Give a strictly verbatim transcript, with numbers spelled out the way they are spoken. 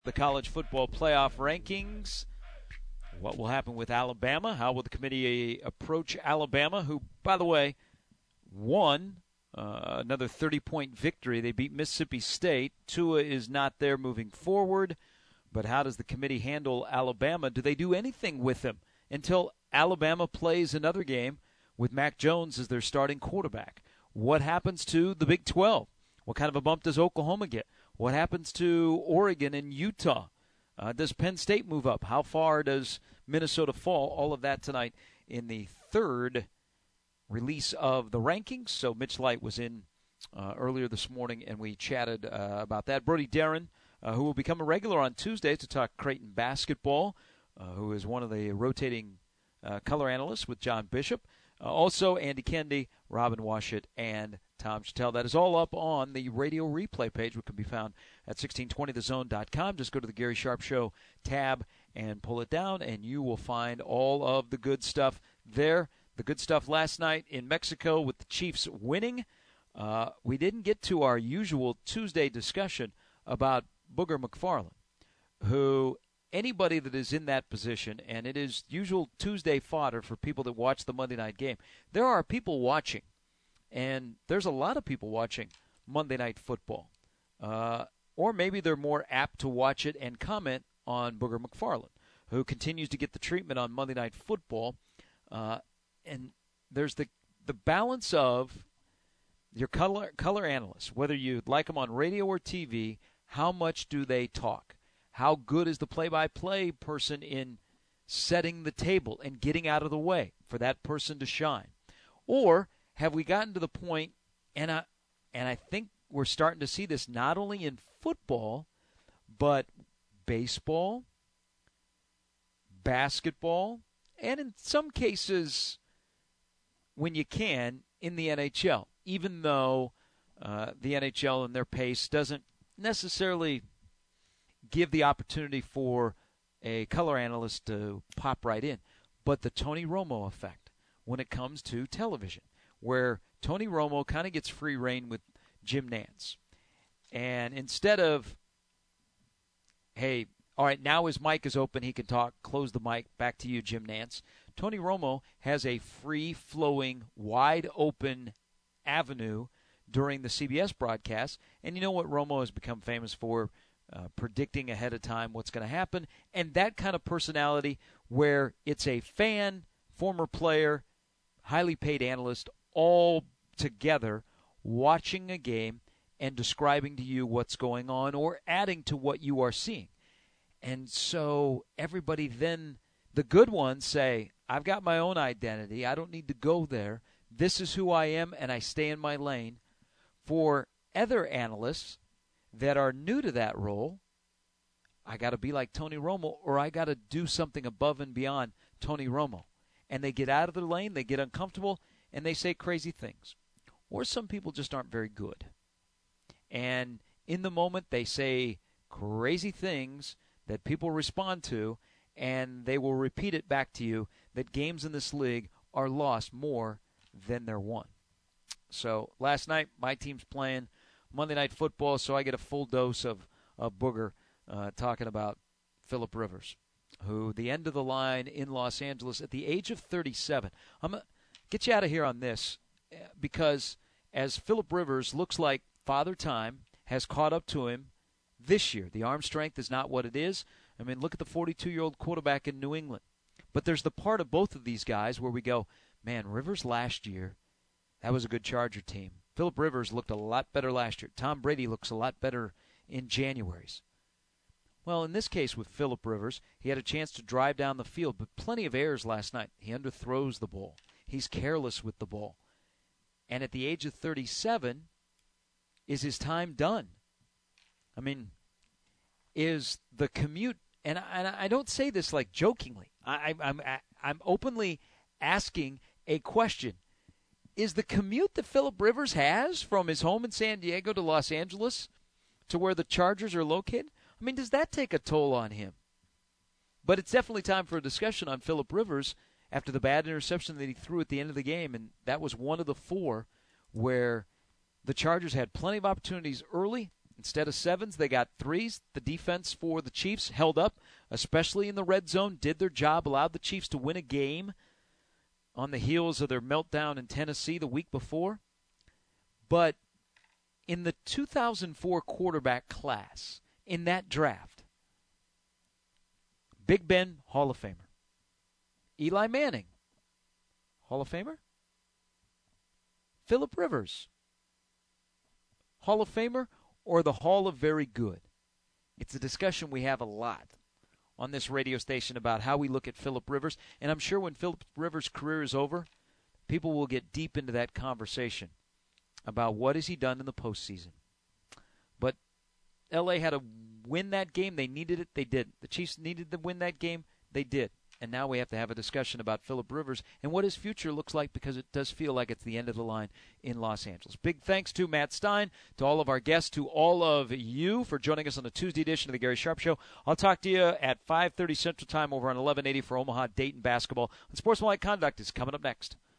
The college football playoff rankings. What will happen with Alabama? How will the committee approach Alabama, who, by the way, won uh, another thirty-point victory. They beat Mississippi State. Tua is not there moving forward. But how does the committee handle Alabama? Do they do anything with him until Alabama plays another game with Mac Jones as their starting quarterback? What happens to the Big twelve? What kind of a bump does Oklahoma get? What happens to Oregon and Utah? Uh, does Penn State move up? How far does Minnesota fall? All of that tonight in the third release of the rankings. So Mitch Light was in uh, earlier this morning, and we chatted uh, about that. Brody Darren, uh, who will become a regular on Tuesday to talk Creighton basketball, uh, who is one of the rotating uh, color analysts with John Bishop. Uh, also, Andy Kendi, Robin Washut, and Tom Chattel. That is all up on the radio replay page, which can be found at sixteen twenty the zone dot com. Just go to the Gary Sharp Show tab and pull it down, and you will find all of the good stuff there. The good stuff last night in Mexico with the Chiefs winning. Uh, we didn't get to our usual Tuesday discussion about Booger McFarland, who anybody that is in that position, and it is usual Tuesday fodder for people that watch the Monday night game. There are people watching, and there's a lot of people watching Monday Night Football. Uh, or maybe they're more apt to watch it and comment on Booger McFarland, who continues to get the treatment on Monday Night Football. Uh, and there's the the balance of your color, color analysts, whether you like them on radio or T V, how much do they talk? How good is the play-by-play person in setting the table and getting out of the way for that person to shine? Or have we gotten to the point, and I, and I think we're starting to see this not only in football, but baseball, basketball, and in some cases, when you can, in the N H L, even though uh, the N H L and their pace doesn't necessarily give the opportunity for a color analyst to pop right in. But the Tony Romo effect when it comes to television, where Tony Romo kind of gets free reign with Jim Nantz. And instead of, hey, all right, now his mic is open, he can talk, close the mic, back to you, Jim Nantz. Tony Romo has a free-flowing, wide-open avenue during the C B S broadcast. And you know what Romo has become famous for? Uh, predicting ahead of time what's going to happen, and that kind of personality where it's a fan, former player, highly paid analyst, all together watching a game and describing to you what's going on or adding to what you are seeing. And so everybody then, the good ones say, I've got my own identity. I don't need to go there. This is who I am, and I stay in my lane. For other analysts that are new to that role, I got to be like Tony Romo, or I got to do something above and beyond Tony Romo. And they get out of their lane, they get uncomfortable, and they say crazy things. Or some people just aren't very good. And in the moment, they say crazy things that people respond to, and they will repeat it back to you that games in this league are lost more than they're won. So last night, my team's playing Monday Night Football, so I get a full dose of, of Booger uh, talking about Phillip Rivers, who the end of the line in Los Angeles at the age of thirty-seven. I'm going to get you out of here on this because as Phillip Rivers looks like Father Time has caught up to him this year, the arm strength is not what it is. I mean, look at the forty-two-year-old quarterback in New England. But there's the part of both of these guys where we go, man, Rivers last year, that was a good Charger team. Phillip Rivers looked a lot better last year. Tom Brady looks a lot better in January's. Well, in this case with Phillip Rivers, he had a chance to drive down the field, but plenty of errors last night. He underthrows the ball. He's careless with the ball. And at the age of thirty-seven, is his time done? I mean, is the commute, and I, and I don't say this like jokingly. I, I'm, I'm openly asking a question. Is the commute that Phillip Rivers has from his home in San Diego to Los Angeles to where the Chargers are located, I mean, does that take a toll on him? But it's definitely time for a discussion on Phillip Rivers after the bad interception that he threw at the end of the game, and that was one of the four where the Chargers had plenty of opportunities early. Instead of sevens, they got threes. The defense for the Chiefs held up, especially in the red zone, did their job, allowed the Chiefs to win a game on the heels of their meltdown in Tennessee the week before. But in the two thousand four quarterback class, in that draft, Big Ben, Hall of Famer. Eli Manning, Hall of Famer. Phillip Rivers, Hall of Famer, or the Hall of Very Good? It's a discussion we have a lot on this radio station about how we look at Phillip Rivers, and I'm sure when Phillip Rivers' career is over, people will get deep into that conversation about what has he done in the postseason. But L A had to win that game. They needed it. They did. The Chiefs needed to win that game. They did. And now we have to have a discussion about Phillip Rivers and what his future looks like, because it does feel like it's the end of the line in Los Angeles. Big thanks to Matt Stein, to all of our guests, to all of you for joining us on the Tuesday edition of the Gary Sharp Show. I'll talk to you at five thirty Central Time over on eleven eighty for Omaha Dayton basketball. And Sportsmanlike Conduct is coming up next